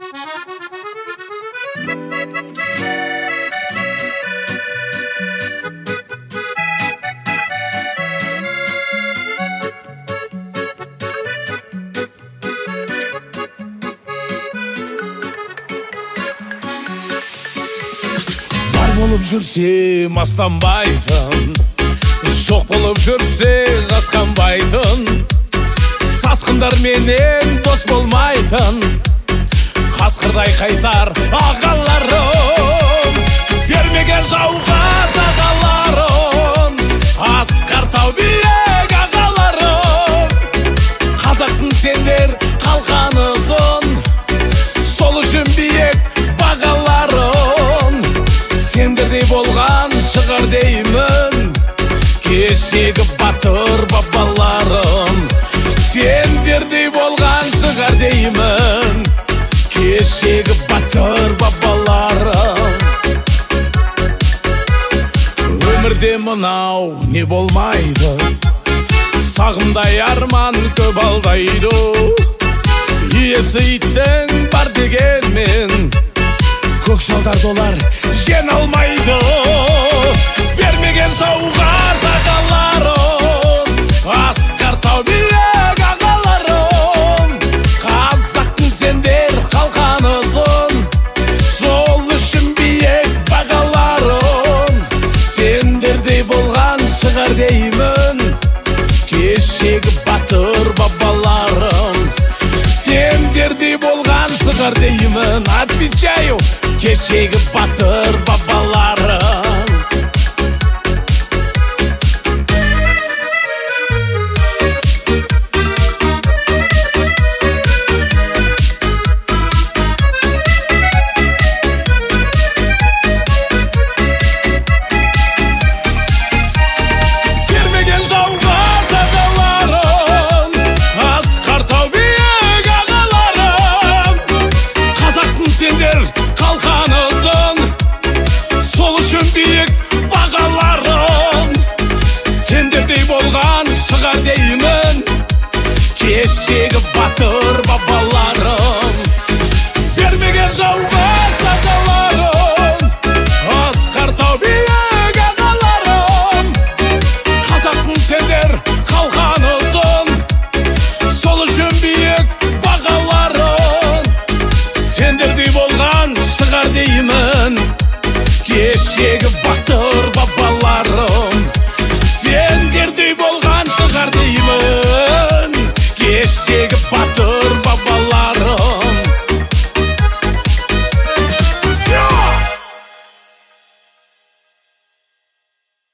Болып жүрсе мастанбайтын, жоқ болып жүрсе жасқанбайтын, сатқындар менен дос болмайтын, қасқырдай қайсар ағаларым, бермеген жауға жағаларым, асқар тау биік ағаларым. Қазақтың сендер қалқанысың, сол үшін биік бағаларым. Сендердей болған шығар деймін, кешегі батыр бабаларым. Сендердей болған шығар деймін, кешегі батыр бабаларым. Өмірде мынау не болмайды, сағымдай арман көп алдайды. Иесі иттің бар дегенмен, көк шалдар долар жен алмайды. Бермеген жауға жағаларым, асқар тау биік ағаларым. Қазақтың сендер қалқанысың, сол үшін биік бағаларым. Сендердей болған шығар деймін, кешегі батыр бабаларым. Сендердей болған шығар деймін, отвечаю, кешегі батыр бабаларым. Бермеген жауға жағаларым, асқар тау биік ағаларым. Қазақтың сендер қалқанысың, сол үшін биік бағаларым. Сендердей болған шығар деймін, кешегі батыр бабаларым. Бермеген жауға жағаларым, асқар тау биік ағаларым. Қазақтың сендер қалқанысың, сол үшін биік бағаларым. Сендердей болған шығар деймін, кешегі